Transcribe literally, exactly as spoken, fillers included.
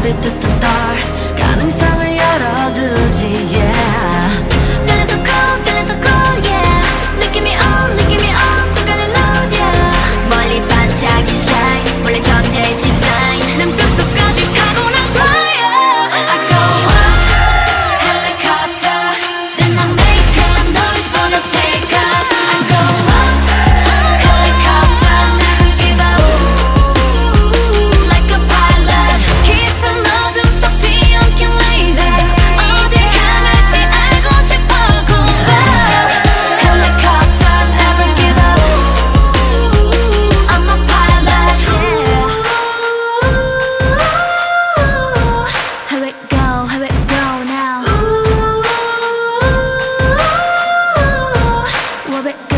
별빛 듯한 star 가능성을 열어두지 yeah. Feeling so cool, feeling so cool yeah. 느낌이 on, 느낌이 on 순간을 노려 멀리 반짝인 shine 원래 전해진 sign 난 뼛속까지 타고 난 flyer I go up, helicopter Then I make a noise for the takeoff I go up, helicopter Never give up Like a pilot 깊은 어둠 속 뒤엉킨 laser 어디 향할지 알고 싶어 go up Helicopter never give up I'm a pilot yeah Here we go, here we go now Where we go